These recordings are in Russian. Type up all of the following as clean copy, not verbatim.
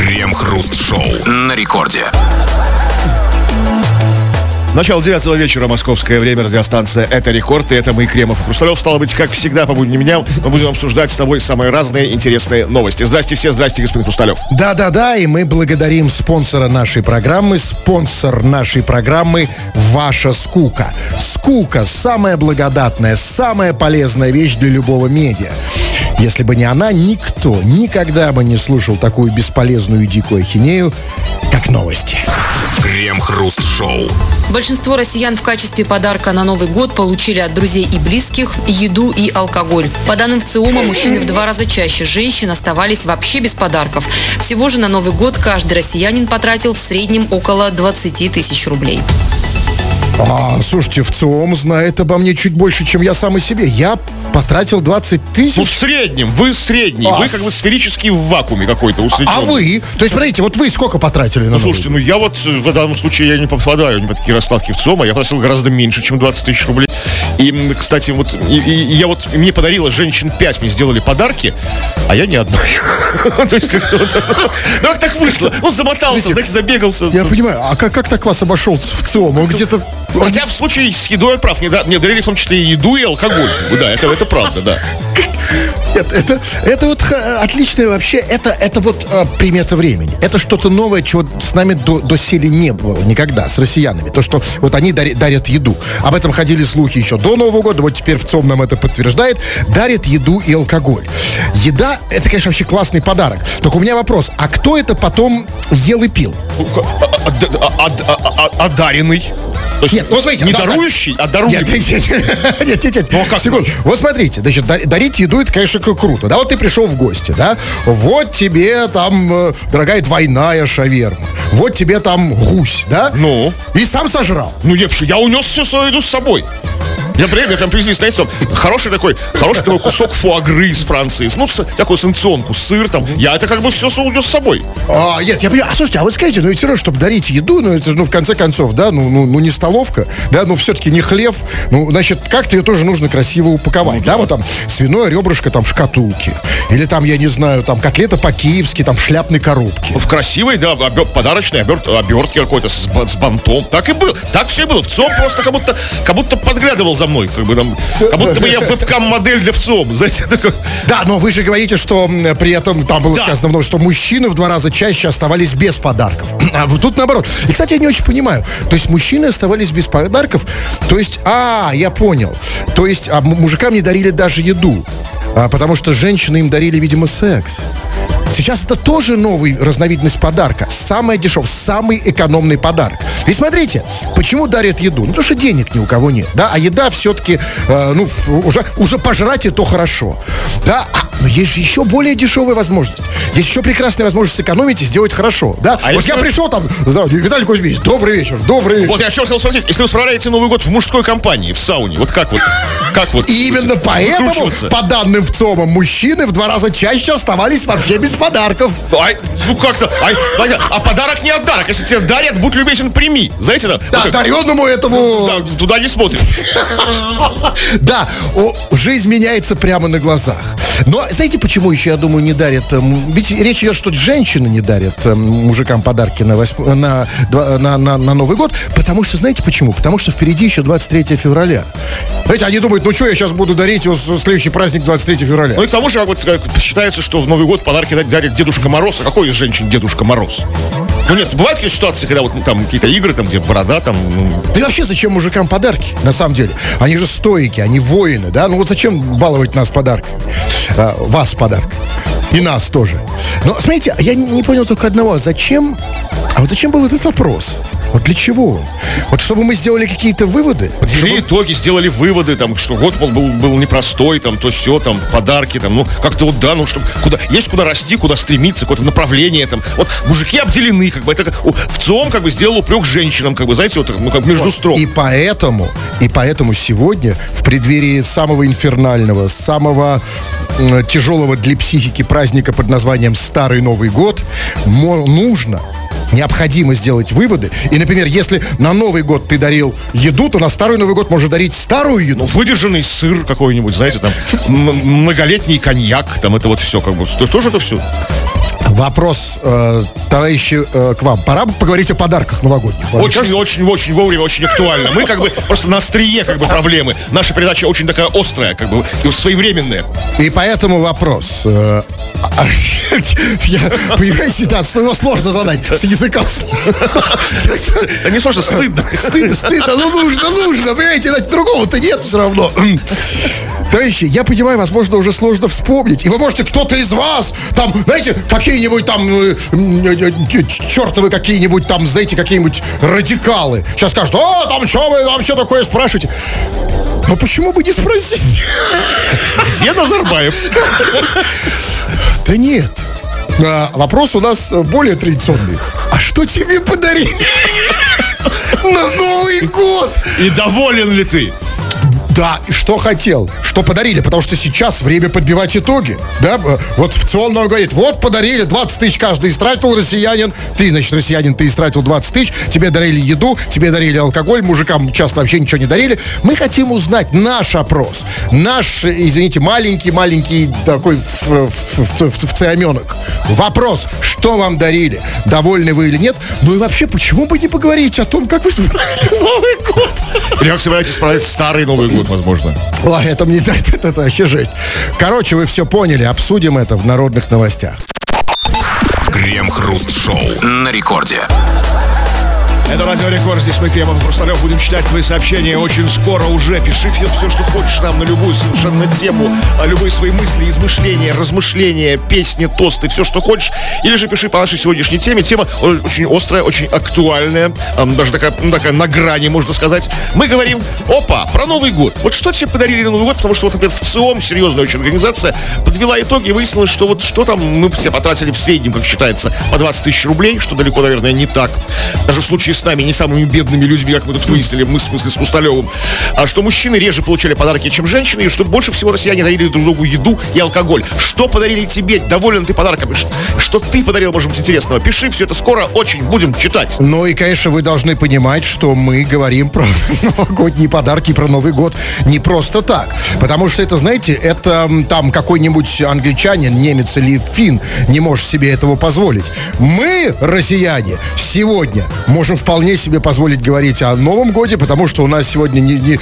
Крем-хруст-шоу на рекорде. Начало 9 вечера, московское время, радиостанция «Это рекорд», и это мы, Кремов и Хрусталев. Стало быть, как всегда, по будним дням мы будем обсуждать с тобой самые разные интересные новости. Здрасте все, здрасте, господин Хрусталев. Да, и мы благодарим спонсора нашей программы. Спонсор нашей программы «Ваша скука». Скука – самая благодатная, самая полезная вещь для любого медиа. Если бы не она, никто никогда бы не слушал такую бесполезную и дикую ахинею, как новости. Крем-хруст-шоу. Большинство россиян в качестве подарка на Новый год получили от друзей и близких еду и алкоголь. По данным ВЦИОМа, мужчины в 2 раза чаще женщин оставались вообще без подарков. Всего же на Новый год каждый россиянин потратил в среднем около 20 тысяч рублей. Слушайте, ВЦИОМ знает обо мне чуть больше, чем я сам о себе. Я потратил 20 тысяч. Ну, в среднем, вы средний. Вы как бы сферически в вакууме какой-то усредненный. А вы? То есть, смотрите, вот вы сколько потратили на Новый Слушайте, год? я вот в данном случае я не попадаю ни под такие раскладки ВЦИОМа. Я потратил гораздо меньше, чем 20 тысяч рублей. И, кстати, мне подарила женщин 5, мне сделали подарки, а я ни одной. То есть как-то вот... Ну, как так вышло? Он замотался, знаете, забегался. Я понимаю, а как так вас обошел ЦИОМ? Он где-то... Хотя в случае с едой он прав. Мне дарили в том числе и еду, и алкоголь. Да, это правда, да. Это вот отличное вообще, это вот примета времени. Это что-то новое, чего с нами доселе не было никогда, с россиянами. То, что вот они дарят еду. Об этом ходили слухи еще до Нового года, вот теперь ВЦИОМ нам это подтверждает. Дарят еду и алкоголь. Еда, это, конечно, вообще классный подарок. Только у меня вопрос, а кто это потом ел и пил? Одаренный. То есть, нет, ну смотрите, не дарующий, а дарующий. Нет. Ну, секунду. Вот смотрите, значит, дарить еду, это, конечно, круто. Да, вот ты пришел в гости, да, вот тебе там, дорогая, двойная шаверма. Вот тебе там гусь, да? Ну? И сам сожрал. Ну, я унес всю свою еду с собой. Я прям привезли, знаете, хороший такой кусок фуагры из Франции. Ну, такую санкционку, сыр там. Я это как бы все унес с собой. Нет, я понимаю. Слушайте, а вы скажите, ведь все равно, чтобы дарить еду, это же, в конце концов, да, не столовка, да, все-таки не хлев. Значит, как-то ее тоже нужно красиво упаковать, да, вот там свиное ребрышко там в шкатулке. Или там, я не знаю, там котлета по-киевски, там в шляпной коробке. В красивой, да, подарочной обертке какой-то с бантом. Так и было. Так все и было. ВЦИОМ просто как будто подглядывал за мной, как будто бы я вебкам-модель для ВЦИОМа, знаете, такой. Да, но вы же говорите, что при этом там было сказано, что мужчины в 2 раза чаще оставались без подарков. А вот тут наоборот. И, кстати, я не очень понимаю. То есть мужчины оставались без подарков, то есть, я понял. То есть мужикам не дарили даже еду, потому что женщины им дарили, видимо, секс. Сейчас это тоже новая разновидность подарка. Самая дешевая, самый экономный подарок. И смотрите, почему дарят еду? Потому что денег ни у кого нет, да? А еда все-таки, уже пожрать и то хорошо. Да? Но есть же еще более дешевая возможность. Есть еще прекрасная возможность сэкономить и сделать хорошо, да? Вот я пришел там, Виталий Кузьмич, добрый вечер. Вот я еще хотел спросить, если вы справляете Новый год в мужской компании, в сауне, вот как? И именно поэтому, по данным ВЦИОМа, мужчины в 2 раза чаще оставались вообще без подарков. А подарок не от дарок. Если тебе дарят, будь любезен, прими. Знаете, да? Да, даренному этому... Да, туда не смотрим. Да, жизнь меняется прямо на глазах. Но знаете, почему еще, я думаю, не дарят? Ведь речь идет, что женщины не дарят мужикам подарки на Новый год. Потому что, знаете почему? Потому что впереди еще 23 февраля. Знаете, они думают, я сейчас буду дарить следующий праздник 23 февраля. Ну и к тому же считается, что в Новый год подарки дарит Дедушка Мороз. А какой из женщин Дедушка Мороз? Нет, бывают какие-то ситуации, когда вот там какие-то игры, там, где борода, там... Да и вообще, зачем мужикам подарки, на самом деле? Они же стоики, они воины, да? Вот зачем баловать нас подарками? Вас подарком. И нас тоже. Но, смотрите, я не понял только одного. Зачем был этот опрос? Вот для чего? Вот чтобы мы сделали какие-то выводы? Подвели итоги, сделали выводы, там, что год был непростой, там, то все, там, подарки, там, как-то чтобы есть куда расти, куда стремиться, какое-то направление, там. Вот мужики обделены, это ВЦИОМ, сделал упрек женщинам, знаете, между строк. И поэтому сегодня, в преддверии самого инфернального, самого тяжелого для психики праздника под названием Старый Новый год, необходимо сделать выводы. И, например, если на Новый год ты дарил еду, то на Старый Новый год можно дарить старую еду. Выдержанный сыр какой-нибудь, знаете, там, многолетний коньяк, там, это вот все, тоже это все. Вопрос, товарищи, к вам. Пора поговорить о подарках новогодних. Вам не кажется? Очень вовремя, очень актуально. Мы как бы просто на острие как бы проблемы. Наша передача очень такая острая, как бы своевременная. И поэтому вопрос. Понимаете, да, его сложно задать. С языка сложно. Да не сложно, стыдно. Стыдно, ну нужно, понимаете, другого-то нет все равно. Товарищи, я понимаю, возможно, уже сложно вспомнить. И вы можете, кто-то из вас, там, знаете, какие-нибудь там, чертовы какие-нибудь там, знаете, какие-нибудь радикалы. Сейчас скажут, там что вы, там что такое спрашиваете? Но почему бы не спросить? Где Назарбаев? Да нет. Вопрос у нас более традиционный. А что тебе подарили на Новый год? И доволен ли ты? Да, и что хотел, что подарили, потому что сейчас время подбивать итоги, да, вот в ЦИОМ нам говорит, вот подарили, 20 тысяч каждый истратил, россиянин, ты, значит, россиянин, ты истратил 20 тысяч, тебе дарили еду, тебе дарили алкоголь, мужикам часто вообще ничего не дарили. Мы хотим узнать наш опрос, наш, извините, маленький такой в циоменок. Вопрос, что вам дарили, довольны вы или нет, ну и вообще, почему бы не поговорить о том, как вы справили Новый год? Или как собираетесь справить старый Новый год? Возможно. Ой, это мне это вообще жесть. Короче, вы все поняли, обсудим это в народных новостях. Крем-хруст-шоу на рекорде. Это Радио Рекорд, здесь мы, Кремов и Хрусталев, будем читать твои сообщения очень скоро уже. Пиши все, что хочешь нам на любую совершенно тему, любые свои мысли, измышления, размышления, песни, тосты, все, что хочешь. Или же пиши по нашей сегодняшней теме. Тема очень острая, очень актуальная, даже такая на грани, можно сказать. Мы говорим, про Новый год. Вот что тебе подарили на Новый год, потому что, вот, например, в ЦИОМ, серьезная очень организация, подвела итоги и выяснилось, что вот что там мы все потратили в среднем, как считается, по 20 тысяч рублей, что далеко, наверное, не так. Даже в случае с нами, не самыми бедными людьми, как мы тут выяснили, мы в смысле с Хрусталевым, а что мужчины реже получали подарки, чем женщины, и что больше всего россияне дарили друг другу еду и алкоголь. Что подарили тебе? Доволен ты подарком? Что ты подарил, может быть, интересного? Пиши, все это скоро очень будем читать. Ну и, конечно, вы должны понимать, что мы говорим про новогодние подарки, про Новый год не просто так. Потому что это, знаете, это там какой-нибудь англичанин, немец или финн не может себе этого позволить. Мы, россияне, сегодня можем вполне себе позволить говорить о Новом годе, потому что у нас сегодня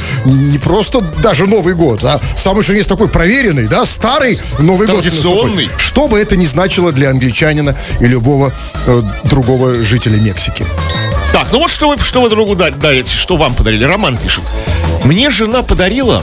не просто даже Новый год, а самый что есть такой проверенный, да, старый Новый год. Традиционный. Что бы это ни значило для англичанина и любого другого жителя Мексики. Так, ну вот что вы другу дарите, что вам подарили. Роман пишет. Мне жена подарила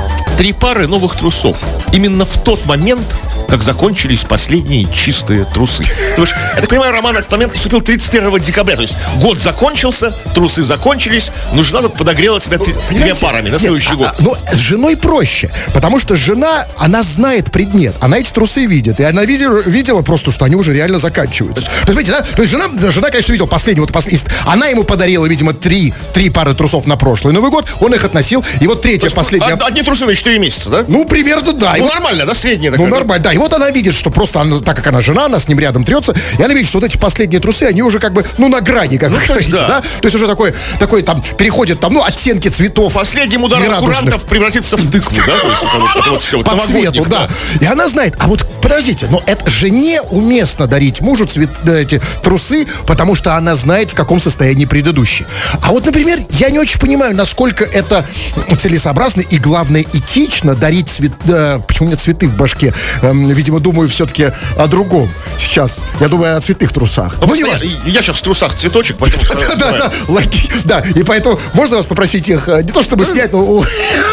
3 пары новых трусов. Именно в тот момент, как закончились последние чистые трусы. Потому что, я так понимаю, Роман этот момент наступил 31 декабря. То есть год закончился, трусы закончились, но жена тут подогрела себя 2 парами на следующий год. Но с женой проще, потому что жена, она знает предмет, она эти трусы видит, и она видела просто, что они уже реально заканчиваются. То есть, видите, да? То есть жена, конечно, видела последний, она ему подарила, видимо, 3 пары трусов на прошлый Новый год, он их относил, и вот третья, последняя... Одни трусы на 4 месяца, да? Ну, примерно, да. Ну, нормально, да, средняя такая? Ну, нормально, да. И вот она видит, что просто, так как она жена, она с ним рядом трется, и она видит, что вот эти последние трусы, они уже как бы, на грани, как вы говорите, да. То есть уже такой там, переходят там, оттенки цветов. Последним ударом курантов превратится в тыкву, да? То есть это вот все. По цвету, да. И она знает, а вот подождите, но это жене уместно дарить мужу эти трусы, потому что она знает, в каком состоянии предыдущий. А вот, например, я не очень понимаю, насколько это целесообразно и, главное, этично дарить почему у меня цветы в башке? Видимо, думаю все-таки о другом сейчас. Я думаю о цветных трусах. Я сейчас в трусах цветочек, поэтому... Да, и поэтому можно вас попросить их, не то чтобы снять, но...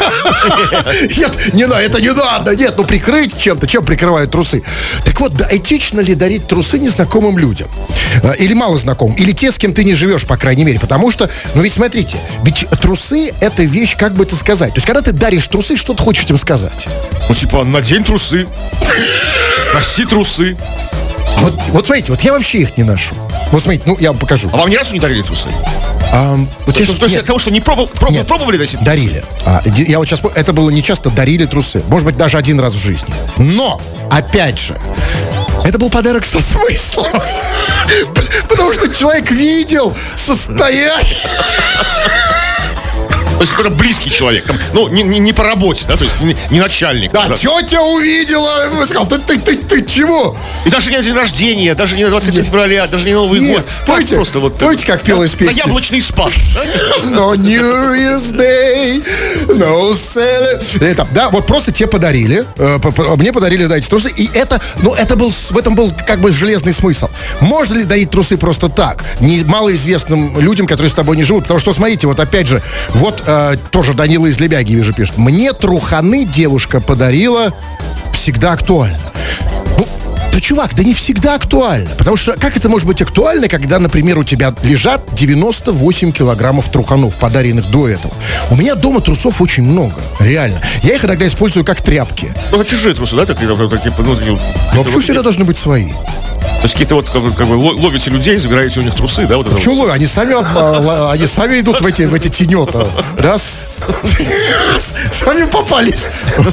Нет, это не надо, нет, прикрыть чем-то, чем прикрывают трусы. Так вот, да, этично ли дарить трусы незнакомым людям? Или мало знакомым? Или те, с кем ты не живешь, по крайней мере? Потому что, ведь смотрите, ведь трусы — это вещь, как бы это сказать. То есть, когда ты даришь трусы, что ты хочешь им сказать? Надень трусы, носи трусы. Вот смотрите, вот я вообще их не ношу. Вот смотрите, я вам покажу. А вам ни разу не дарили трусы? То есть от того, что не пробовали носить? Дарили. Я вот сейчас, это было не часто, дарили трусы. Может быть, даже один раз в жизни. Но, опять же, это был подарок со смыслом. Потому что человек видел состояние. То есть какой-то близкий человек. Там, ну, не по работе, да, то есть не начальник. Да, тетя увидела, сказал, ты чего? И даже не на день рождения, даже не на 23 февраля, даже не на Новый год. Помните, просто вот, помните, как пелась песня? На яблочный спас. No New Year's Day, no celebration. Да, вот просто тебе подарили, мне подарили, да, эти трусы, и это, ну, в этом был как бы железный смысл. Можно ли дарить трусы просто так, малоизвестным людям, которые с тобой не живут? Потому что, смотрите, вот опять же, вот тоже Данила из Лебяги, вижу, пишет, мне труханы девушка подарила, всегда актуально. Да, чувак, да не всегда актуально. Потому что как это может быть актуально, когда, например, у тебя лежат 98 килограммов труханов, подаренных до этого? У меня дома трусов очень много, реально. Я их иногда использую как тряпки. Ну, это чужие трусы, да? Такие, но почему всегда должны быть свои? То есть какие-то вот как бы ловите людей, забираете у них трусы, да? Вот это почему вот. ловят? Они сами идут в эти тенета. Да? Сами попались.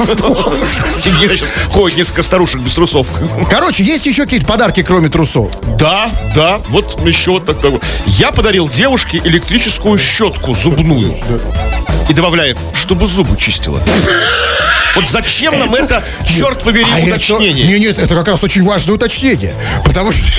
Сергей сейчас ходит несколько старушек без трусов. Короче, есть еще какие-то подарки, кроме трусов? Да, вот еще вот такой. Я подарил девушке электрическую щетку зубную. И добавляет, чтобы зубы чистила. Вот зачем нам это, черт побери, уточнение? Нет, это как раз очень важное уточнение. Потому что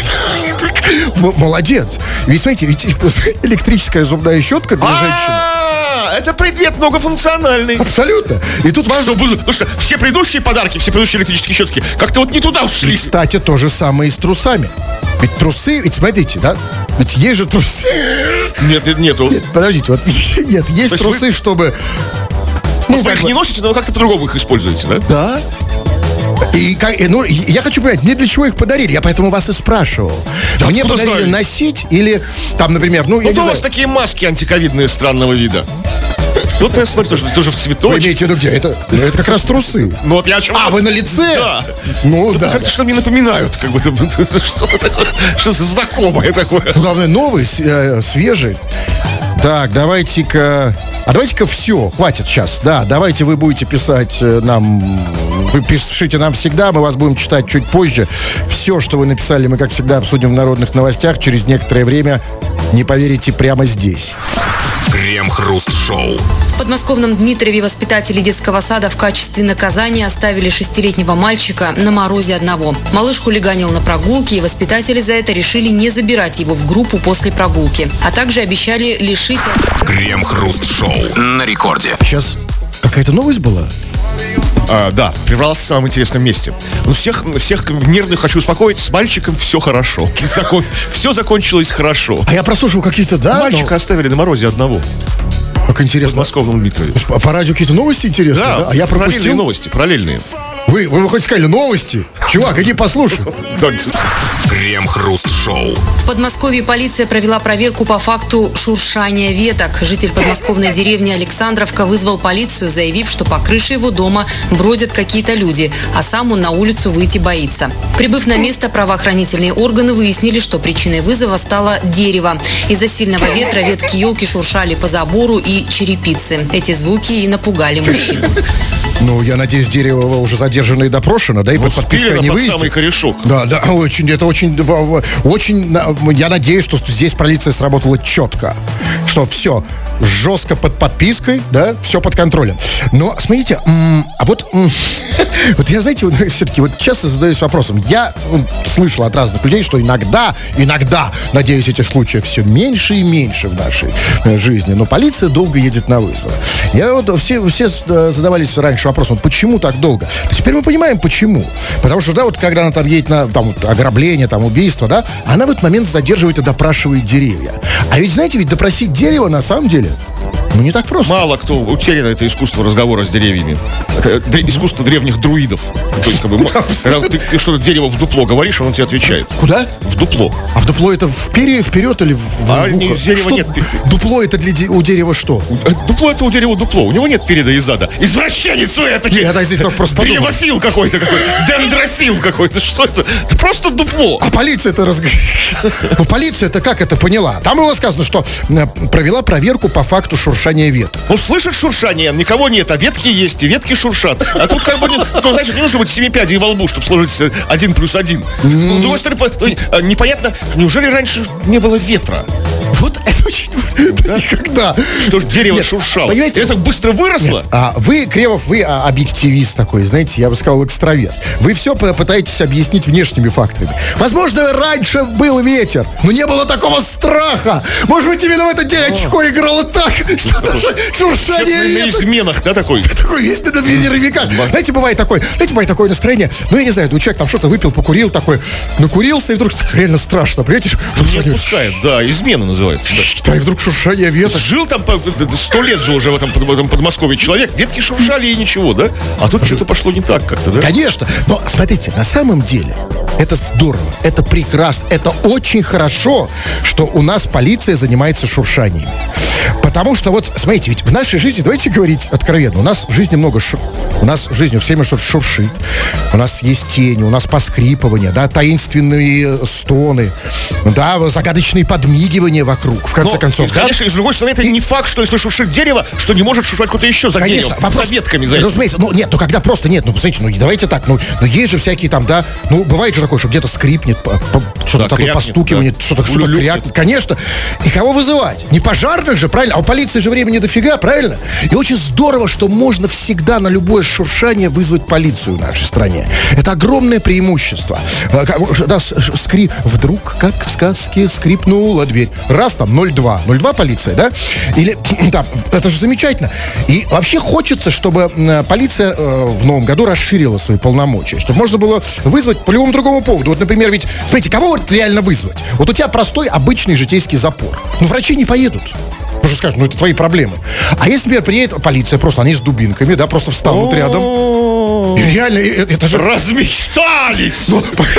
молодец. Ведь, смотрите, электрическая зубная щетка для женщины. Это предмет многофункциональный. Абсолютно. И тут важно... Потому что все предыдущие подарки, все предыдущие электрические щетки как-то вот не туда ушли. И, кстати, то же самое и с трусами. Ведь трусы, ведь смотрите, да? Ведь есть же трусы. Нету. Нет, подождите, вот нет, есть трусы, чтобы... Ну, вы их не носите, но вы как-то по-другому их используете, да? Да. И я хочу понять, мне для чего их подарили? Я поэтому вас и спрашивал. Да, мне подарили знали? Носить или там, например, я не знаю. У вас такие маски антиковидные странного вида. Вот я смотрю, тоже в цветочек. Вы имеете в виду где? Это как раз трусы. Ну вот я о чем... вы на лице? Да. Ну да. Как-то что мне напоминают, как бы что-то такое, что-то знакомое такое. Ну, главное, новый, свежий. Так, давайте-ка все, хватит сейчас. Да, давайте вы будете писать нам. Вы пишите нам всегда, мы вас будем читать чуть позже. Все, что вы написали, мы, как всегда, обсудим в народных новостях через некоторое время. Не поверите, прямо здесь. Крем-хруст-шоу. В подмосковном Дмитрове воспитатели детского сада в качестве наказания оставили 6-летнего мальчика на морозе одного. Малыш хулиганил на прогулке, и воспитатели за это решили не забирать его в группу после прогулки. А также обещали лишить... Крем-хруст-шоу на рекорде. Сейчас какая-то новость была? Да, прервался в самом интересном месте. Ну, всех нервных хочу успокоить. С мальчиком все хорошо. Все закончилось хорошо. А я прослушал какие-то, да? Мальчика оставили на морозе одного. Как интересно. В подмосковном Дмитрове. По радио какие-то новости интересные, да? А я пропустил. Параллельные. Вы хоть сказали новости? Чувак, иди послушай. Крем-хруст-шоу. В Подмосковье полиция провела проверку по факту шуршания веток. Житель подмосковной деревни Александровка вызвал полицию, заявив, что по крыше его дома бродят какие-то люди, а сам он на улицу выйти боится. Прибыв на место, правоохранительные органы выяснили, что причиной вызова стало дерево. Из-за сильного ветра ветки елки шуршали по забору и черепице. Эти звуки и напугали мужчину. Ну, я надеюсь, дерево уже задержано и допрошено, да, и под подпиской не выйдет. Самый корешок. Да, это очень, я надеюсь, что здесь полиция сработала четко, что жестко под подпиской, да, все под контролем. Но, смотрите, вот я, знаете, все-таки часто задаюсь вопросом. Я слышал от разных людей, что иногда, надеюсь, этих случаев все меньше и меньше в нашей жизни, но полиция долго едет на вызов. Все задавались раньше вопросом, почему так долго? Теперь мы понимаем, почему. Потому что, да, вот когда она там едет на ограбление, убийство, да, она в этот момент задерживает и допрашивает деревья. А ведь, знаете, допросить дерево на самом деле, не так просто. Мало кто утеряно это искусство разговора с деревьями. Это искусство древних друидов. То есть, когда ты что-то дерево в дупло говоришь, он тебе отвечает. Куда? В дупло. А в дупло это вперед или в ухо? Дерева нет. Дупло это у дерева что? Дупло это у дерева дупло. У него нет переда и зада. Извращенец вы это! Я просто подумал. Древофил какой-то, дендрофил какой-то. Что это? Это просто дупло. А полиция это полиция-то как это поняла? Там было сказано, что провела проверку по факту шуршания веток. Он слышит шуршание, никого нет, а ветки есть, и ветки шуршат. А тут значит, не нужно быть 7 пядей во лбу, чтобы сложить 1 + 1. С другой стороны, непонятно, неужели раньше не было ветра? Вот это очень... Никогда. Что ж дерево Нет, шуршало? понимаете, это быстро выросло? Вы, Кремов, вы объективист такой, знаете, я бы сказал, экстраверт. Вы все пытаетесь объяснить внешними факторами. Возможно, раньше был ветер, но не было такого страха. Может быть, именно в этот день очко играло так, что даже шуршание На ветра... изменах, да, такой? Такой весь на нервиках. Знаете, бывает такое настроение, ну, я не знаю, человек там что-то выпил, покурил такой, накурился, и вдруг реально страшно, понимаете? Не отпускает, да, измена называется. Да, и вдруг шуршание ветра. Жил там 100 лет жил уже в этом Подмосковье человек, ветки шуршали и ничего, да? А тут что-то пошло не так как-то, да? Конечно. Но смотрите, на самом деле это здорово, это прекрасно, это очень хорошо, что у нас полиция занимается шуршанием. Потому что вот, смотрите, ведь в нашей жизни, давайте говорить откровенно, у нас в жизни у нас в жизни все время что-то шуршит, у нас есть тени, у нас поскрипывания, да, таинственные стоны, да, загадочные подмигивания вокруг, в конце концов. И, конечно, и с другой стороны, это не факт, что если шуршит дерево, что не может шуршать кто-то еще за деревом, за ветками, за этим. Разумеется, нет, когда просто нет, посмотрите, давайте так, есть же всякие там, да, бывает же такое, что где-то скрипнет, что-то такое крякнет, постукивает, да. что-то крякнет, конечно. И кого вызывать? Не пожарных же, правильно? А у полиции же времени дофига, правильно? И очень здорово, что можно всегда на любое шуршание вызвать полицию в нашей стране. Это огромное преимущество. Да, вдруг, как в сказке, скрипнула дверь. Раз там 02. 02 полиция, да? Или там, это же замечательно. И вообще хочется, чтобы полиция в новом году расширила свои полномочия, чтобы можно было вызвать по любому другому поводу. Вот, например, ведь, смотрите, кого вот реально вызвать? Вот у тебя простой, обычный житейский запор. Врачи не поедут. Потому что скажут, это твои проблемы. А если, например, приедет полиция, просто они с дубинками, да, просто встанут рядом. И реально, это же... Размечтались!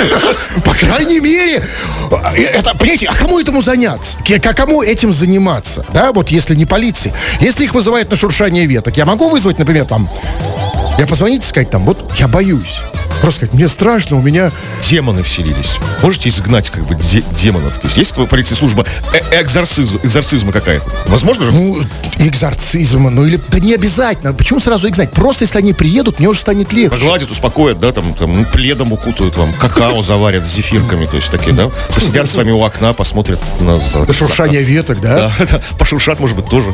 По крайней мере, это, понимаете, а кому этому заняться? Кому этим заниматься? Да, вот если не полиции. Если их вызывают на шуршание веток, я могу вызвать, например, там... Я позвонить и сказать там, вот я боюсь. Просто сказать, мне страшно, у меня... Демоны вселились. Можете изгнать как бы демонов? То есть в полиции служба экзорцизма какая-то? Возможно же? Экзорцизма, или... Да не обязательно. Почему сразу изгнать? Просто если они приедут, мне уже станет легче. Погладят, успокоят, да, там пледом укутают вам, какао заварят с зефирками, то есть такие, да? Посидят с вами у окна, посмотрят на шуршание веток, да? Да, пошуршат, может быть, тоже.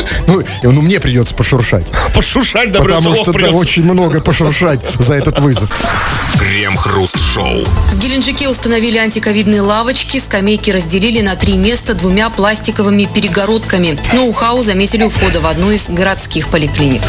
Мне придется пошуршать. Пошуршать, да, потому что очень много пошуршать за этот вызов. Крем-хруст-шоу. В Геленджике установили антиковидные лавочки, скамейки разделили на 3 места 2 пластиковыми перегородками. Ноу-хау заметили у входа в одну из городских поликлиник.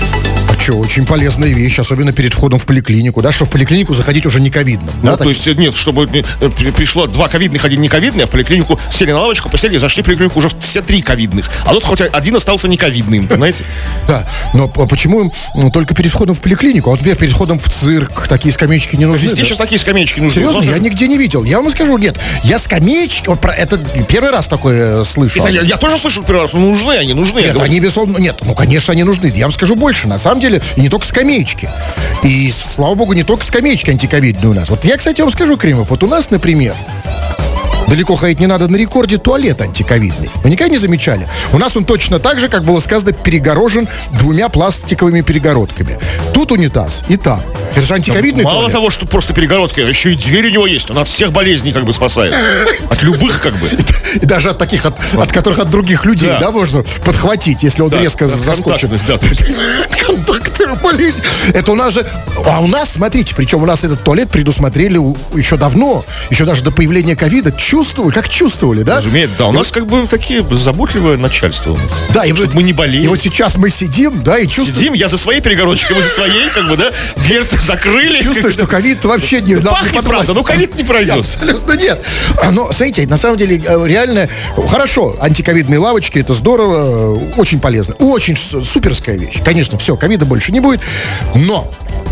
Очень полезная вещь, особенно перед входом в поликлинику, да, что в поликлинику заходить уже не ковидным. Да, то есть, нет, чтобы пришло 2 ковидных, 1 не ковидный, а в поликлинику сели на лавочку, посели, зашли в поликлинику уже все 3 ковидных. А тут хоть один остался не ковидным, понимаете? Да, но почему только перед входом в поликлинику, а вот теперь перед входом в цирк такие скамеечки не нужны? Везде сейчас такие скамеечки нужны. Серьезно? Я нигде не видел. Я вам скажу, нет, я скамеечки, вот про это первый раз такое слышу. Я тоже слышал первый раз, но нужны они, нужны. Нет, они безусловно, конечно, они нужны. Я вам скажу больше, на самом деле, и не только скамеечки. И, слава богу, не только скамеечки антиковидные у нас. Вот я, кстати, вам скажу, Кремов, вот у нас, например, далеко ходить не надо, на рекорде туалет антиковидный. Вы никогда не замечали? У нас он точно так же, как было сказано, перегорожен 2 пластиковыми перегородками. Тут унитаз и там. Это же антиковидный туалет. Мало того, что просто перегородка, еще и дверь у него есть. Он от всех болезней как бы спасает. От любых как бы. И даже от таких, от которых от других людей, да, можно подхватить, если он резко заскочит. Контактных болезней. Это у нас же... А у нас, смотрите, причем у нас этот туалет предусмотрели еще давно, еще даже до появления ковида. Чувствовали, да? Разумеется, да. У нас как бы такие заботливое начальство у нас. Да, и чтобы мы не болели. И вот сейчас мы сидим, да, и чувствуем... Сидим, я за своей перегородочкой, вы за своей, как бы, да, дверцы закрыли. Чувствую, что ковид вообще не... Пахнет, правда, но ковид не пройдет. Абсолютно нет. Но, смотрите, на самом деле, реально, хорошо, антиковидные лавочки, это здорово, очень полезно. Очень суперская вещь. Конечно, все, ковида больше не будет, но...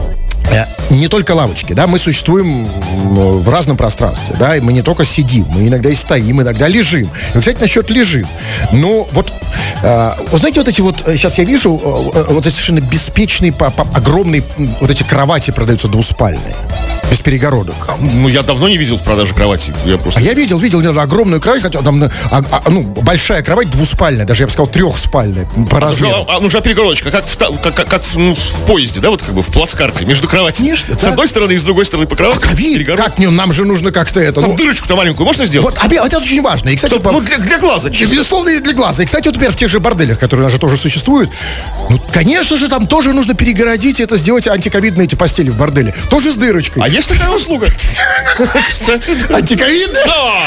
Не только лавочки, да, мы существуем в разном пространстве, да, и мы не только сидим, мы иногда и стоим, иногда лежим. И, кстати, насчет лежим. Ну, вот, вы знаете, вот эти вот, сейчас я вижу, вот эти совершенно беспечные, огромные, вот эти кровати продаются двуспальные, без перегородок. Ну, я давно не видел в продаже кровати. Я видел огромную кровать, хотя там, большая кровать двуспальная, даже, я бы сказал, 3-спальная по размеру. Нужна перегородочка, как в поезде, да, вот как бы в плацкарте, между кроватями кровати. Конечно, С да. одной стороны и с другой стороны по кровати. Ковид, перегородка. как нам же нужно как-то это... Там дырочку-то маленькую можно сделать? Вот, это очень важно. И, кстати, Ну, для глаза, чисто. безусловно, и для глаза. И, кстати, вот, например, в тех же борделях, которые у нас же тоже существуют, ну, конечно же, там тоже нужно перегородить и это, сделать антиковидные эти постели в борделе. Тоже с дырочкой. А есть такая услуга? Кстати, да. Антиковидные? Да.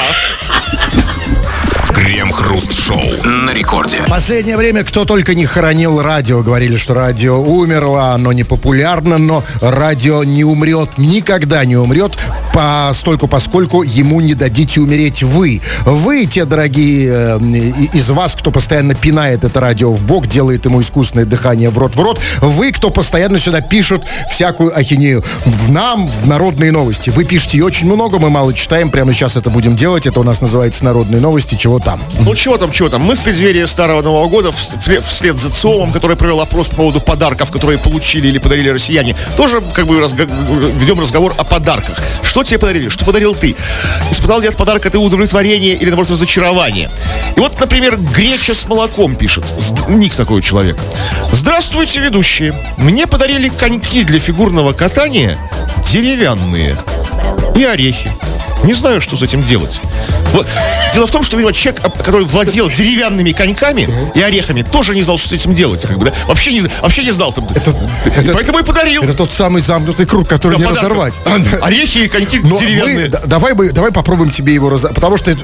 Крем-хруст-шоу на рекорде. Последнее время кто только не хоронил радио. Говорили, что радио умерло, оно не популярно, но радио не умрет, никогда не умрет, поскольку ему не дадите умереть вы. Вы, те дорогие из вас, кто постоянно пинает это радио в бок, делает ему искусственное дыхание в рот. Вы, кто постоянно сюда пишет всякую ахинею. В народные новости. Вы пишете и очень много, мы мало читаем. Прямо сейчас это будем делать. Это у нас называется народные новости. Чего там? Ну, чего там. Мы в преддверии Старого Нового года, вслед за ЦИОМом, который провел опрос по поводу подарков, которые получили или подарили россияне, тоже как бы ведем разговор о подарках. Что тебе подарили? Что подарил ты? Испытал ли от подарка ты удовлетворение или, наоборот, разочарование? И вот, например, Греча с молоком пишет. Ник такой у человека. Здравствуйте, ведущие. Мне подарили коньки для фигурного катания деревянные и орехи. Не знаю, что с этим делать. Вот. Дело в том, что, видимо, человек, который владел деревянными коньками и орехами, тоже не знал, что с этим делать. Как бы, да? Вообще не знал. Поэтому и подарил. Это тот самый замкнутый круг, который не разорвать. Орехи и коньки Но деревянные. Давай попробуем тебе его разорвать. Потому что,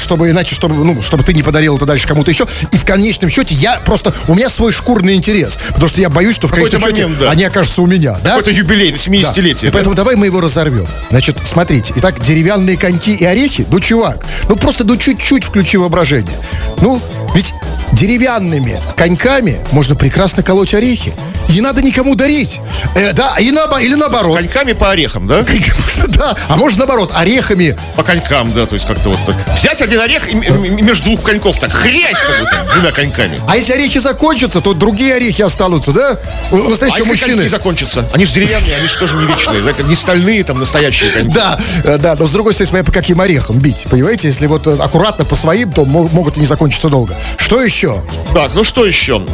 чтобы ты не подарил это дальше кому-то еще. И в конечном счете у меня свой шкурный интерес. Потому что я боюсь, что в конечном счете они окажутся у меня. Да? Какой-то юбилей на 70-летие. Да. И поэтому давай мы его разорвем. Значит, смотрите. Итак, деревянные коньки и орехи. Ну, чувак, просто чуть-чуть включи воображение. Ну, ведь деревянными коньками можно прекрасно колоть орехи. Не надо никому дарить. Или наоборот. Коньками по орехам, да? Да. А может наоборот, орехами. По конькам, да, то есть как-то вот так. Взять один орех и между двух коньков так хрясь, как бы там, двумя коньками. А если орехи закончатся, то другие орехи останутся, да? У настоящего если коньки закончатся? Они же деревянные, они же тоже не вечные. Знаете, не стальные, там, настоящие коньки. Да, но с другой стороны, смотря по каким орехам бить. Понимаете, если вот аккуратно по своим, то могут и не закончиться долго. Что еще? Так, ну что еще?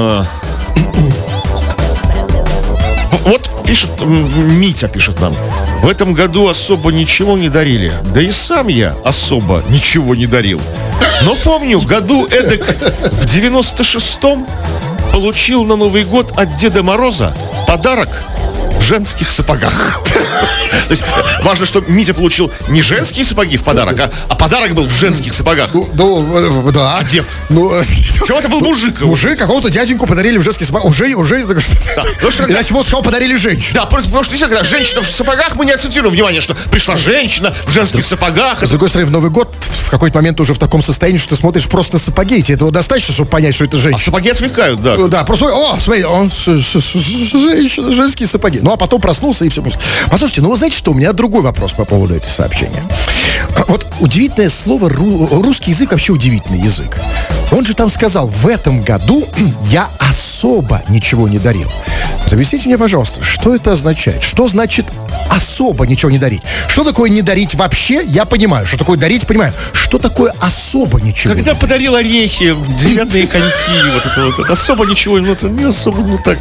Вот Митя пишет нам. В этом году особо ничего не дарили. Да и сам я особо ничего не дарил. Но помню, году эдак в 96-м получил на Новый год от Деда Мороза подарок в женских сапогах. То есть важно, что Митя получил не женские сапоги в подарок, а подарок был в женских сапогах. Да. А дед? Чего это был мужик? Мужик, какого-то дяденьку подарили в женских сапогах. Уже. Иначе он сказал, подарили женщину. Да, потому что действительно, когда женщина в сапогах, мы не акцентируем внимание, что пришла женщина в женских сапогах. С другой стороны, в Новый год в какой-то момент уже в таком состоянии, что ты смотришь просто на сапоги, и тебе этого достаточно, чтобы понять, что это женщина. А сапоги отвлекают, да. Да, просто, смотри, женщина, женские сапоги. Ну, а потом проснулся и все. Послушайте, ну вы знаете, что у меня другой вопрос по поводу этого сообщения. Вот удивительное слово, русский язык вообще удивительный язык. Он же там сказал, в этом году я особо ничего не дарил. Вот объясните мне, пожалуйста, что это означает? Что значит особо ничего не дарить? Что такое не дарить вообще? Я понимаю. Что такое дарить, понимаю. Что такое особо ничего? Когда подарил орехи, деревянные коньки, вот это особо ничего, ну это не особо, ну так.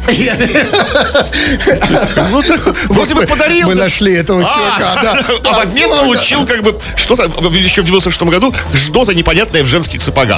Ну так, вроде бы подарил. Мы нашли этого чувака, да. А в обмен получил как бы что-то, еще в 96-м году, что-то непонятное в женских сапогах.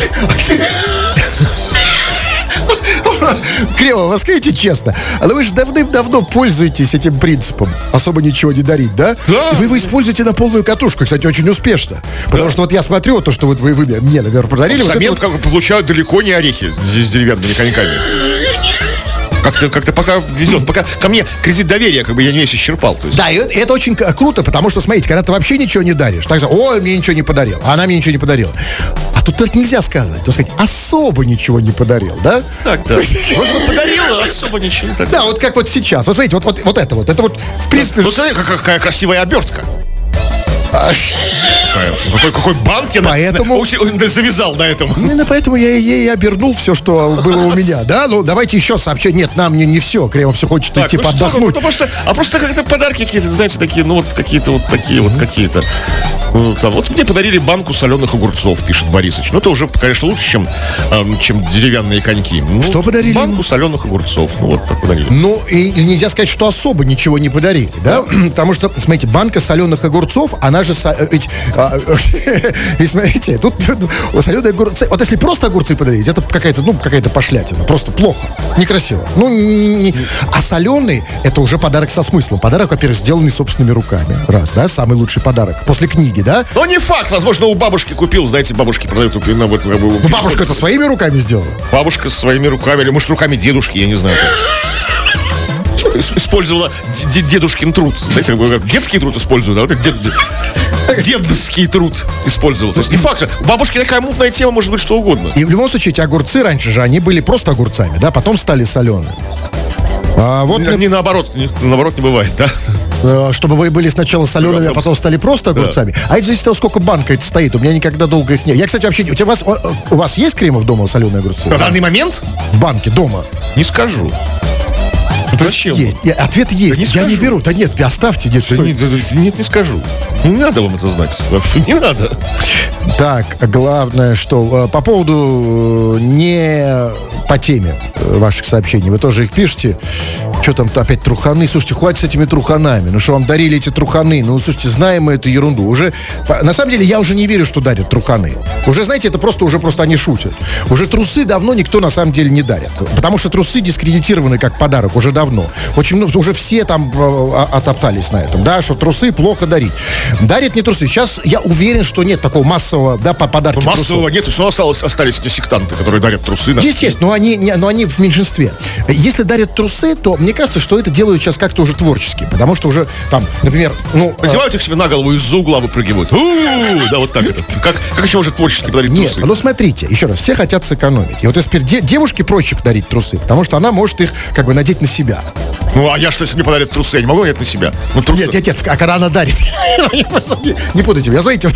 Кремов, вы скажите честно, но вы же давным-давно пользуетесь этим принципом особо ничего не дарить, да? Да. И вы его используете на полную катушку, кстати, очень успешно. Потому что вот я смотрю, то, что вот вы мне, наверное, подарили. Взамен как бы получают далеко не орехи здесь с деревянными коньками. Как-то пока везет, пока ко мне кредит доверия, как бы я не весь исчерпал. То есть. Да, и это очень круто, потому что, смотрите, когда ты вообще ничего не даришь, так сказать, ой, мне ничего не подарил, а она мне ничего не подарила. А тут так нельзя сказать. То сказать, особо ничего не подарил, да? Так, да. Вроде бы подарила, особо ничего не так. Да, вот как вот сейчас. Вот смотрите, вот это вот, в принципе... Ну, смотри, какая красивая обертка. какая? Какой банк я Поэтому... завязал на этом? Именно поэтому я и обернул все, что было у меня, да? Ну, давайте еще сообщать. Нет, нам не все. Кремов все хочет идти отдохнуть. Просто как-то подарки какие-то, знаете, такие, ну, вот какие-то вот такие вот какие-то. Вот мне подарили банку соленых огурцов, пишет Борисович. Ну, это уже, конечно, лучше, чем деревянные коньки. Ну, что подарили? Банку соленых огурцов. Ну, вот так подарили. Ну, и нельзя сказать, что особо ничего не подарили, да? Потому что, смотрите, банка соленых огурцов, она же... И смотрите, тут соленые огурцы... Вот если просто огурцы подарить, это какая-то пошлятина. Просто плохо. Некрасиво. А соленые, это уже подарок со смыслом. Подарок, во-первых, сделанный собственными руками. Раз, да? Самый лучший подарок. После книги, да? Ну, не факт. Возможно, у бабушки купил. Знаете, бабушки продают... Бабушка это своими руками сделала? Бабушка своими руками. Или, может, руками дедушки, я не знаю. Использовала дедушкин труд. Знаете, детский труд используют, а вот это дедовский труд использовал. То есть не факт, у бабушки такая мутная тема, может быть, что угодно. И в любом случае, эти огурцы раньше же, они были просто огурцами, да, потом стали солеными. Наоборот не бывает, да? Чтобы вы были сначала солеными, а потом стали просто огурцами. Да. А это зависит от того, сколько банка это стоит. У меня никогда долго их нет. Я, кстати, вообще... У вас есть, Кремов, дома соленые огурцы? На данный момент? В банке, дома. Не скажу. Зачем? Есть. Ответ есть. Я не беру. Да нет, оставьте. Нет, нет, не скажу. Не надо вам это знать. Вообще не надо. Так, главное, что по поводу не по теме ваших сообщений. Вы тоже их пишете. Что там опять труханы? Слушайте, хватит с этими труханами. Ну что вам дарили эти труханы? Ну, слушайте, знаем мы эту ерунду. Уже, на самом деле, я уже не верю, что дарят труханы. Уже, знаете, это просто они шутят. Уже трусы давно никто на самом деле не дарит. Потому что трусы дискредитированы как подарок уже давно. Уже все там отоптались на этом, да, что трусы плохо дарить. Дарят не трусы. Сейчас я уверен, что нет такого массового, да, по подарке массового трусов. Нет, но остались эти сектанты, которые дарят трусы. Да? Есть, но они в меньшинстве. Если дарят трусы, то мне кажется, что это делают сейчас как-то уже творчески. Потому что уже там, например, надевают их себе на голову, из-за угла выпрыгивают. Да, вот так это. Как еще уже творчески подарить трусы? Нет, ну смотрите, еще раз, все хотят сэкономить. И вот теперь девушке проще подарить трусы, потому что она может их как бы надеть на себя. Ну, а я что, если мне подарят трусы, я не могу надеть на себя? Нет, а когда она дарит? Не путайте меня, знаете,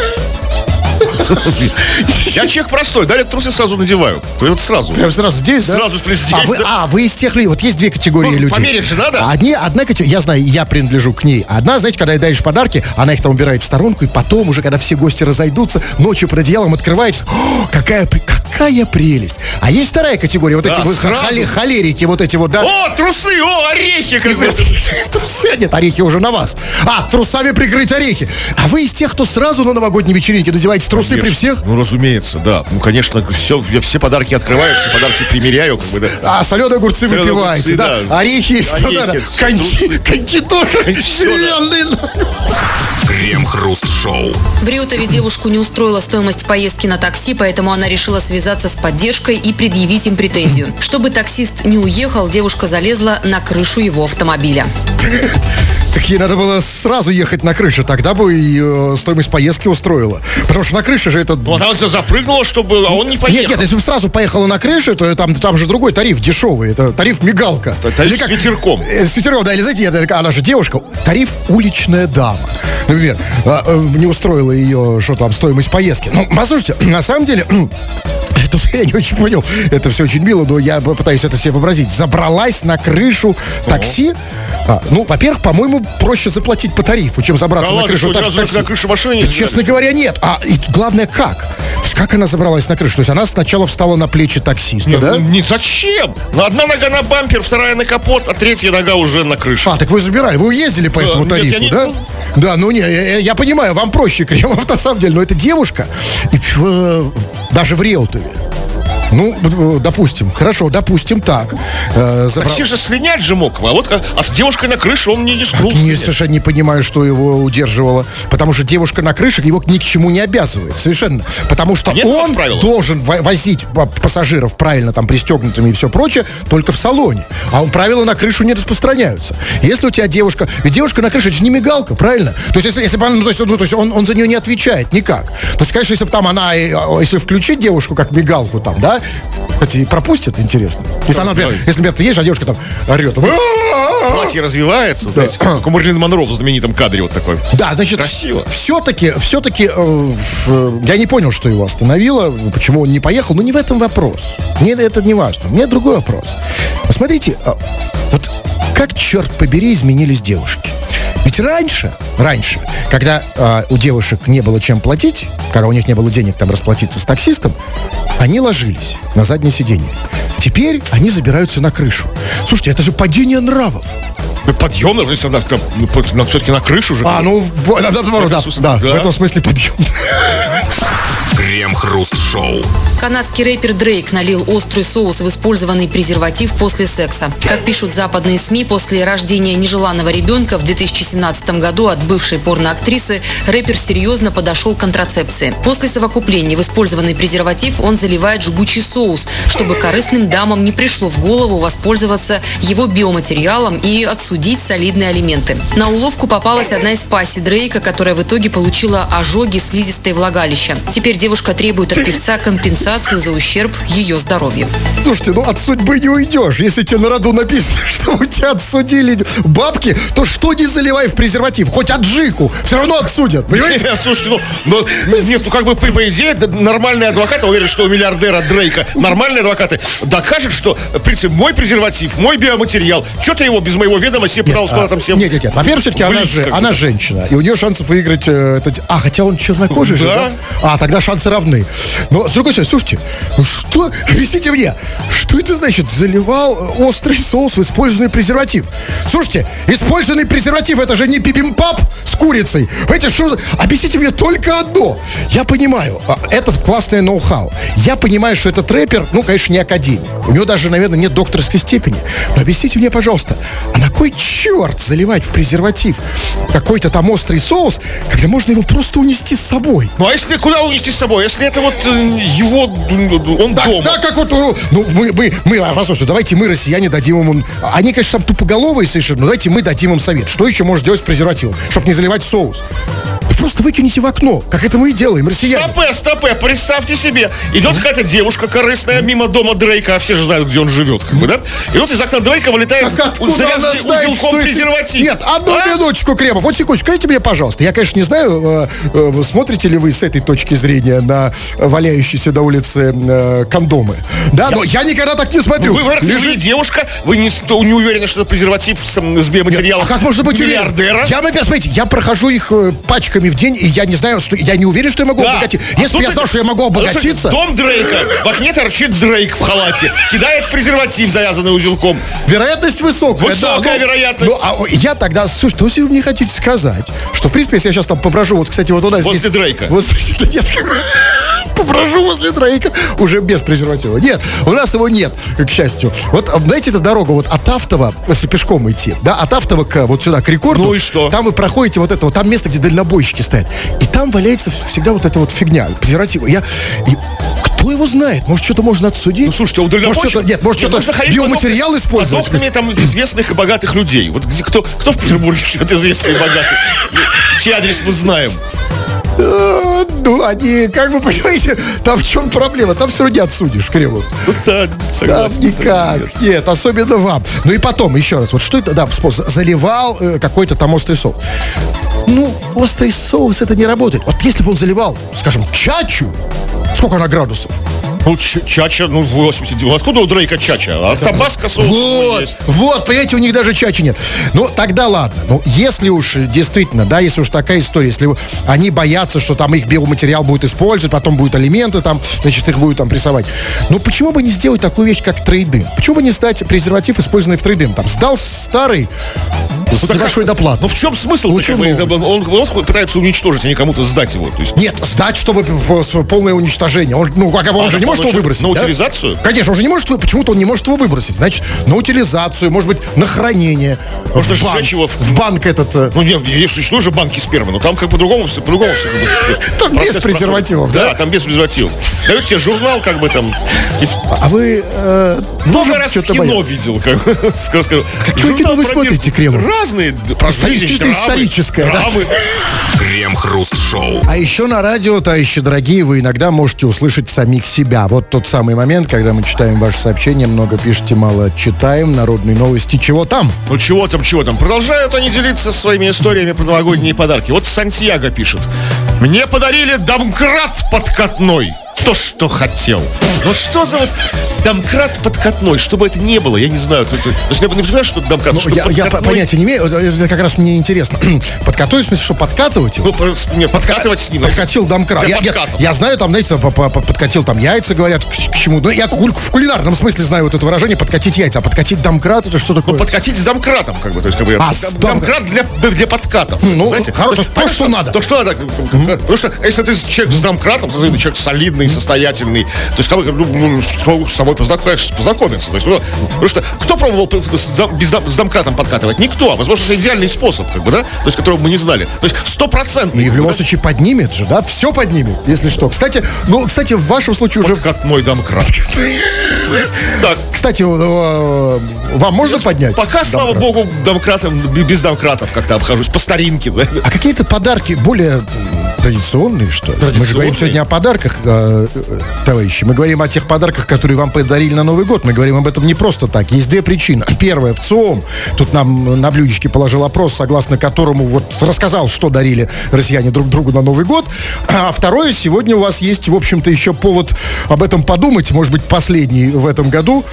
Я человек простой, дарят трусы, сразу надеваю. Вот сразу. Прям сразу здесь, да? Сразу здесь. Вы из тех людей, вот есть две категории людей. Померить же надо? Одна категория, я знаю, я принадлежу к ней. Одна, знаете, когда ей даешь подарки, она их там убирает в сторонку, и потом уже, когда все гости разойдутся, ночью под одеялом открывается, какая прелесть. А есть вторая категория, вот эти холерики, вот эти вот, да. О, трусы, орехи. Трусы, нет, орехи уже на вас. Трусами прикрыть орехи. А вы из тех, кто сразу на новогодней вечеринке надеваете трусы при всех? Ну, разумеется, да. Ну, конечно, я все подарки открываю, все подарки примеряю. Соленые огурцы выпиваете, да? Орехи, что надо. Коньки тоже. Крем-хруст-шоу. В Реутове девушку не устроила стоимость поездки на такси, поэтому она решила связаться с поддержкой и предъявить им претензию. Чтобы таксист не уехал, девушка залезла на крышу его автомобиля. Так ей надо было сразу ехать на крышу, тогда бы и стоимость поездки устроила. Потому что на крыше же это... Вот она запрыгнула, чтобы... А он не поехал. Нет, если бы сразу поехала на крышу, то там же другой тариф дешевый. Это тариф мигалка. Тариф с ветерком. С ветерком, да, или знаете, она же девушка. Тариф уличная дама. Например, не устроила ее, что там, стоимость поездки. Ну, послушайте, на самом деле... Тут я не очень понял. Это все очень мило, но я пытаюсь это себе вообразить. Забралась на крышу такси. Во-первых, по-моему, проще заплатить по тарифу, чем забраться на крышу такси. На крышу машины не честно говоря, нет. И главное, как? То есть, как она забралась на крышу? То есть, она сначала встала на плечи таксиста, да? Не зачем? Одна нога на бампер, вторая на капот, а третья нога уже на крышу. Так вы забирали, вы ездили по этому тарифу, да? Да, я понимаю, вам проще, Кремов, на самом деле, но это девушка, даже в Реутове. Ну, допустим, хорошо, допустим так. Такси же слинять же мог, а с девушкой на крыше он не рискнул. Я совершенно не понимаю, что его удерживало. Потому что девушка на крыше его ни к чему не обязывает. Совершенно. Потому что он должен возить пассажиров правильно там пристегнутыми и все прочее только в салоне. А правила на крышу не распространяются. Если у тебя девушка... Ведь девушка на крыше, это же не мигалка, правильно? То есть, если он за нее не отвечает никак. То есть, конечно, если бы там если включить девушку как мигалку там, да, да? Хоть и пропустят, интересно. Если, например, ты едешь, а девушка там орет. Платье развивается, знаете, как у Марлин Монро в знаменитом кадре вот такой. Да, значит, красиво. Все-таки я не понял, что его остановило, почему он не поехал, но не в этом вопрос. Мне это не важно. У меня другой вопрос. Посмотрите, вот как, черт побери, изменились девушки. Ведь раньше, когда у девушек не было чем платить, когда у них не было денег там расплатиться с таксистом, они ложились на заднее сиденье. Теперь они забираются на крышу. Слушайте, это же падение нравов. Подъем, если надо все-таки на крышу же. В этом смысле подъем. Крем-хруст-шоу. Канадский рэпер Дрейк налил острый соус в использованный презерватив после секса. Как пишут западные СМИ, после рождения нежеланного ребенка в 2017 году от бывшей порноактрисы рэпер серьезно подошел к контрацепции. После совокупления в использованный презерватив он заливает жгучий соус, чтобы корыстным дамам не пришло в голову воспользоваться его биоматериалом и отсудить солидные алименты. На уловку попалась одна из пассий Дрейка, которая в итоге получила ожоги слизистой влагалища. Теперь девушка требует от певца компенсацию за ущерб ее здоровью. Слушайте, от судьбы не уйдешь. Если тебе на роду написано, что у тебя отсудили бабки, то что не заливай в презерватив? Хоть аджику, все равно отсудят. Понимаете? Слушайте, по идее, нормальный адвокат, уверен, что у миллиардера Дрейка нормальные адвокаты докажут, что, в принципе, мой презерватив, мой биоматериал, что-то его без моего ведома себе пыталась куда-то там всем... Нет. Во-первых, все-таки она женщина, и у нее шансов выиграть... хотя он чернокожий же, да? Тогда шансы равны. Но, с другой стороны, слушайте, что, объясните мне, что это значит, заливал острый соус в использованный презерватив? Слушайте, использованный презерватив, это же не бибимбап с курицей. Понимаете, что... Объясните мне только одно. Я понимаю, это классное ноу-хау. Я понимаю, что этот рэпер, конечно, не академик. У него даже, наверное, нет докторской степени. Но объясните мне, пожалуйста, а на кой черт заливать в презерватив какой-то там острый соус, когда можно его просто унести с собой? Ну, а если куда унести с собой? Если это вот его, он дома. Да, как вот, послушайте, давайте мы, россияне, дадим ему... Они, конечно, там тупоголовые совершенно, но давайте мы дадим им совет. Что еще можно делать с презервативом, чтобы не заливать соус? Вы просто выкинете в окно, как это мы и делаем, россияне. Стопэ, представьте себе. Идет какая-то девушка корыстная мимо дома Дрейка, а все же знают, где он живет, да? И вот из окна Дрейка вылетает завязанный узелком презерватив. Нет, одну минуточку, Кремов, вот секундочку, скажите мне, пожалуйста. Я, конечно, не знаю, смотрите ли вы с этой точки зрения на валяющиеся на улице кондомы. Да, но я никогда так не смотрю. Вы лежит девушка, вы не уверены, что это презерватив с биоматериалом. А как можно быть миллиардера? Я прохожу их пачками в день, и я не знаю, что я не уверен, что я могу обогатиться. Если бы я знал, что я могу обогатиться... Дом Дрейка. В окне торчит Дрейк в халате. Кидает презерватив, завязанный узелком. Вероятность высокая. Высокая вероятность. Я тогда... Слушай, что вы мне хотите сказать? Что, в принципе, если я сейчас там поброжу, вот, кстати, вот у нас здесь... Возле Дрейка. Поброжу возле Дрейка. Уже без презерватива. Нет, у нас его нет, к счастью. Вот, знаете, эта дорога вот от Автова, если пешком идти, да, от Автова к вот сюда, к Рекорду. Ну и что? Там вы проходите вот это вот, там место, где дальнобойщики стоят. И там валяется всегда вот эта вот фигня, презерватива. Кто его знает? Может, что-то можно отсудить? Ну, слушайте, у дальнобойщиков... Может, что-то биоматериал использовать? Под окнами там известных и богатых людей. Вот кто в Петербурге живет известный и богатый? Чей адрес мы знаем? Они, как вы понимаете, там в чем проблема? Там все равно не отсудишь, Кремов. Да, согласен. Там никак. Нет, особенно вам. Ну и потом, еще раз, вот что это, заливал какой-то там острый соус. Острый соус, это не работает. Вот если бы он заливал, скажем, чачу, сколько она градусов? Чача, 80. Откуда у Дрейка чача? А табаско соус есть. Вот, понимаете, у них даже чачи нет. Тогда ладно. Если уж действительно, да, если уж такая история, если они боятся, что там их биоматериал будет использовать, потом будут алименты там, значит, их будут там прессовать. Почему бы не сделать такую вещь, как трейд-ин? Почему бы не стать презерватив, использованный в трейд-ин? Там сдал старый, с небольшой доплатой. В чем смысл? Он пытается уничтожить, а не кому-то сдать его. То есть... Нет, сдать, чтобы полное уничтожение. Он же не может его выбросить. На утилизацию? Конечно, он же не может, почему-то он не может его выбросить. Значит, на утилизацию, может быть, на хранение. Можно сжечь его в банк этот. Если что же банки спермы, но там как по-другому все. Там без презервативов, да? Да, там без презервативов. Дают тебе журнал, как бы там. А вы много раз в кино видел, какое кино вы смотрите, Кремов? Разные. Историческое, да? Крем-хруст-шоу. А еще на радио, товарищи дорогие, вы иногда можете услышать самих себя. Да, вот тот самый момент, когда мы читаем ваши сообщения, много пишете, мало читаем. Народные новости, чего там? Ну чего там. Продолжают они делиться своими историями про новогодние подарки. Вот Сантьяго пишет. Мне подарили домкрат подкатной. То, что хотел. Вот что за вот домкрат подкатной? Что бы это ни было, я не знаю. То есть я не понимаю, что это домкрат. Ну, я понятия не имею, это как раз мне интересно. Подкатой, в смысле, что подкатывать его? Ну, подкатывать с ним. Подкатил домкрат. Я знаю, там, знаете, подкатил там яйца, говорят, к чему. Ну, я в кулинарном смысле знаю вот это выражение подкатить яйца. А подкатить домкрат, это что такое? Ну, подкатить с домкратом, как бы. То есть, как бы, домкрат для подкатов. Ну, знаете? хорошо, то, что надо. То, что надо. Потому что, если ты человек с домкратом, то ты человек солидный, состоятельный. То есть, как бы, с тобой познакомиться. То есть, потому что кто пробовал с домкратом подкатывать? Никто. А, возможно, это идеальный способ, как бы, да? То есть, которого мы не знали. То есть, 100%. И в любом случае поднимет же, да? Все поднимет, если что. Кстати, в вашем случае уже... Подкатной домкрат. Так. Кстати, вам можно поднять? Пока, слава богу, без домкратов как-то обхожусь. По старинке, да? А какие-то подарки более традиционные, что ли? Мы же говорим сегодня о подарках, товарищи. Мы говорим о тех подарках, которые вам подарили на Новый год. Мы говорим об этом не просто так. Есть две причины. Первая, ВЦИОМ тут нам на блюдечке положил опрос, согласно которому вот рассказал, что дарили россияне друг другу на Новый год. А второе, сегодня у вас есть, в общем-то, еще повод об этом подумать. Может быть, последний в этом году.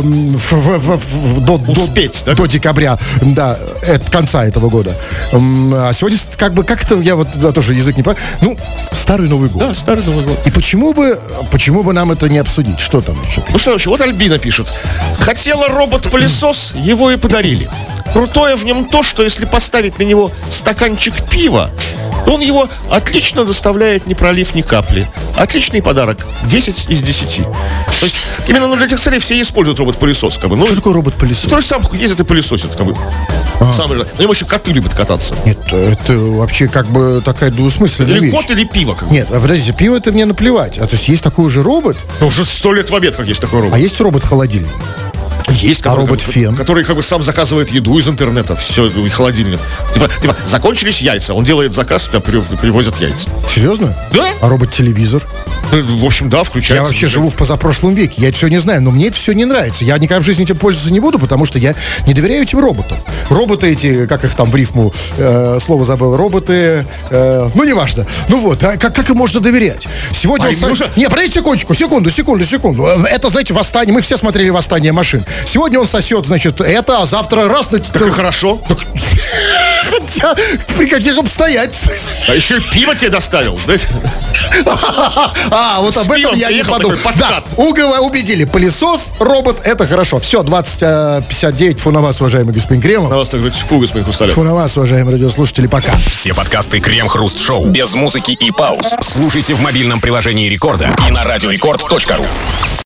До декабря, да, конца этого года. А сегодня как-то я вот тоже язык не понимаю. Ну, старый Новый год. Да, старый Новый год. И почему бы нам это не обсудить? Что там еще? Ну что вообще, вот Альбина пишет. Хотела робот-пылесос, его и подарили. Крутое в нем то, что если поставить на него стаканчик пива, то он его отлично доставляет, не пролив ни капли. Отличный подарок. 10 из 10. То есть, именно для этих целей все используют робот-пылесос. Как бы. Что такое робот-пылесос? Который сам ездит и пылесосит. Как бы. На нем еще коты любят кататься. Нет, это вообще как бы такая двусмысленная вещь. Или кот, или пиво. Как бы. Нет, подождите, пиво это мне наплевать. А то есть такой же робот? Ну, уже 100 лет в обед, как есть такой робот. А есть робот-холодильник? Есть, робот-фен? Который как бы сам заказывает еду из интернета. Все, и холодильник. Типа, закончились яйца. Он делает заказ, тебя привозят яйца. Серьезно? Да. А робот-телевизор? В общем, да, включается. Я вообще живу в позапрошлом веке. Я это все не знаю, но мне это все не нравится. Я никогда в жизни этим пользоваться не буду, потому что я не доверяю этим роботам. Роботы эти, как их там в рифму, слово забыл, роботы, ну, неважно. Ну вот, а как им можно доверять? Сегодня Не, подождите секунду. Это, знаете, восстание. Мы все смотрели «Восстание машин». Сегодня он сосет, значит, это, а завтра раз... Так и хорошо. Хотя, при каких обстоятельствах? А еще и пиво тебе доставил, знаете? Вот об этом я не подумал. Да, убедили. Пылесос, робот, это хорошо. Все, 20:59. Фу на вас, уважаемый господин Кремов. На вас также фуга с моих усталев. Фу на вас, уважаемые радиослушатели, пока. Все подкасты Крем-Хруст-Шоу без музыки и пауз слушайте в мобильном приложении Рекорда и на радиорекорд.ру.